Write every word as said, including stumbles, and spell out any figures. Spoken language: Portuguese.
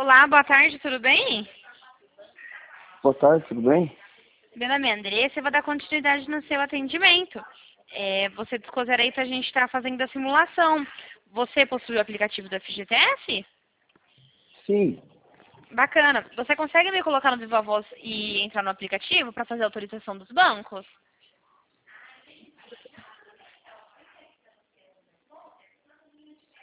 Olá, boa tarde, tudo bem? Boa tarde, tudo bem? Meu nome é Andressa e vou dar continuidade no seu atendimento. É, você discouser aí para a gente estar fazendo a simulação. Você possui o aplicativo do F G T S? Sim, Bacana. Você consegue me colocar no Viva Voz e entrar no aplicativo para fazer a autorização dos bancos?